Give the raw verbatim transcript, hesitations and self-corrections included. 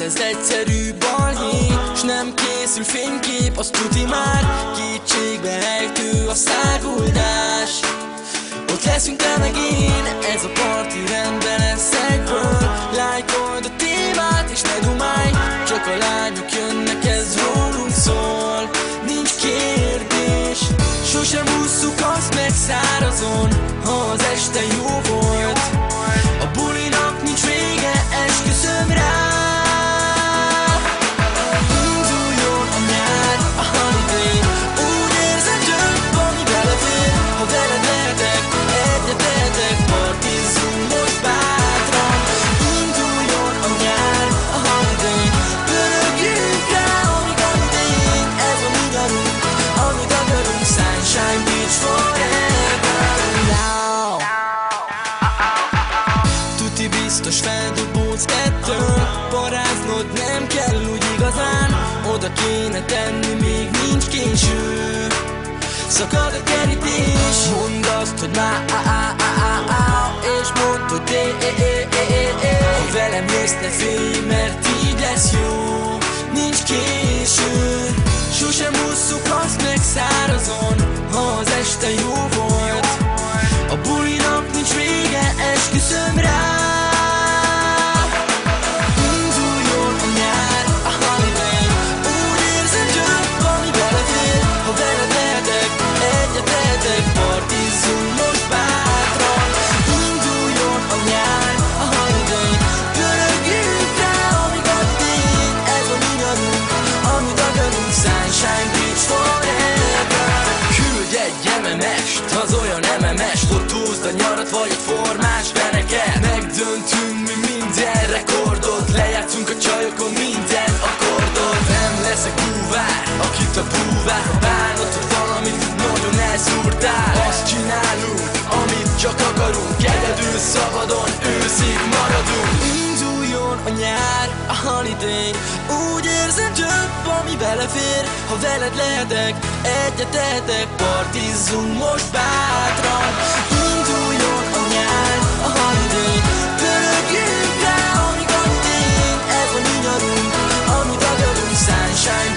ez egyszerű balhé, s nem készül fénykép, azt tuti már. Kétségbe ejtő a száguldás, ott leszünk te meg én, ez a parti rendben lesz egyből. Lájkold a témát és ne dumálj, csak a lányok jönnek, ez rólunk szól. Nincs kérdés, sosem ússzuk azt meg szárazon, ha az este jó volt. A bulinak nincs vége, esküszöm rá. Induljon a nyár, a holiday, úgy érzem több, ami belefér. Ha veled lehetek, egyetetek, partizzunk most bátran. Induljon a nyár, a holiday, pörögjünk rá, amíg a idején. Ez a mi dalunk, amit akarunk, Sunshine Beach forever now. Tuti biztos feldobódsz ettől, paráznod nem kell úgy igazán. Oda kéne tenni, még nincs késő, szakad a kerítés. Mondd azt, hogy má, á, á, á, á, á, és mondd, hogy é, é, é, é, é, é. Ha velem jössz, ne félj, mert így lesz jó. Nincs késő, sosem ússzuk azt meg szárazon, ha az este jó volt. A bulinak nincs vége, esküszöm rá. Induljon a nyár, a holiday, úgy érzem több, ami belefér. Ha veled lehetek, egyetetek, partizzunk most bátran. Induljon a nyár, a holiday, pörögjünk rá, amíg a idején. Ez a mi nyarunk, amit akarunk, Sunshine Beach forever. Küldj egy em em est, az olyan em em est, ott húzd a nyarat vagy egy formás feneket. Megdöntünk mi minden rekordot, lejátszunk a csajokon minden akkordot. Nem leszek búvár, akit a búvár, ha bánod, hogy valamit nagyon elszúrtál. Azt csinálunk, amit csak akarunk, egyedül szabadon őszig maradunk. Induljon a nyár, a holiday, úgy érzem több, ami belefér. Ha veled lehetek, egyetetek, partizzunk most bátran. Induljon a nyár, a holiday, pörögjünk rá, amíg a idején. Ez a mi nyarunk, amit akarunk, Sunshine